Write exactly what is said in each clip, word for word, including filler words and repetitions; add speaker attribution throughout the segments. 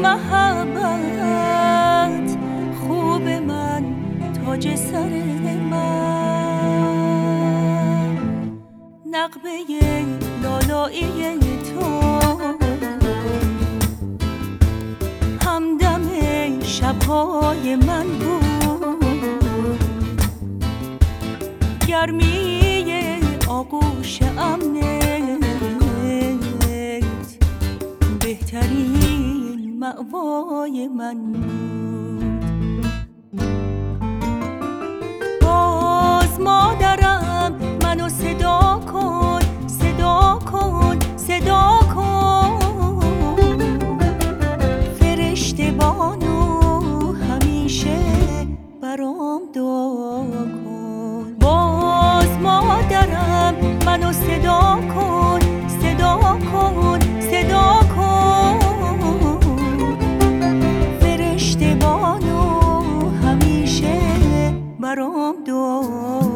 Speaker 1: محبت خوب من، تاج سر من، نغمه لالایی تو همدم شبهای من بود، گرمی آغوش امنت بهترین مأوای من بود. باز مادرم منو صدا کن، صدا کن، صدا کن، فرشته بانو همیشه برام دعا کن. باز مادرم منو صدا کن، صدا کن، صدا کن، فرشته بانو همیشه برام دعا کن.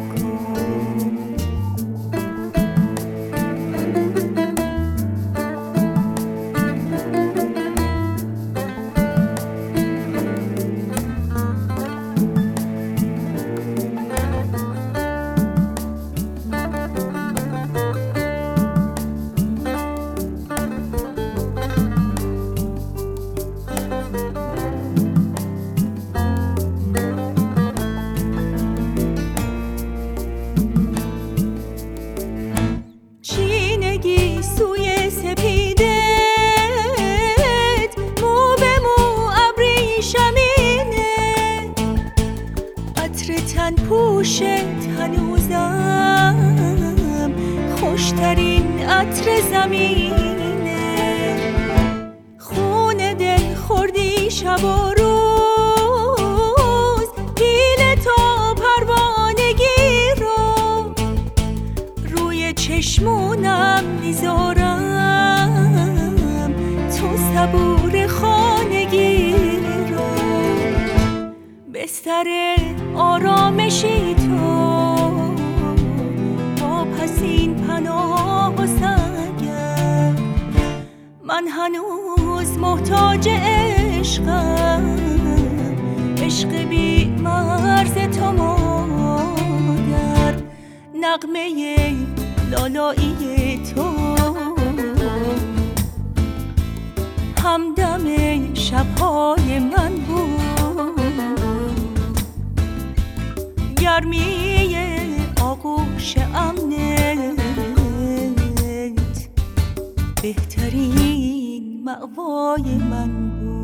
Speaker 1: سوی سپیدت مو به مو ابری شمینه، عطر تن پوشت هنوزم خوشترین عطر زمینه، خون دل خوردی شب و روز، پیل تا پروانگی رو روی چشمونم میذارم، تو صبور خانگی رو بستر آرامشی تو، با پسین پناه و سنگم، من هنوز محتاج عشقم، عشق بی مرز تو مادر، نغمه لالایی تو همدم شبهای من بود، گرمی آغوش امنت بهترین مأوای من بود.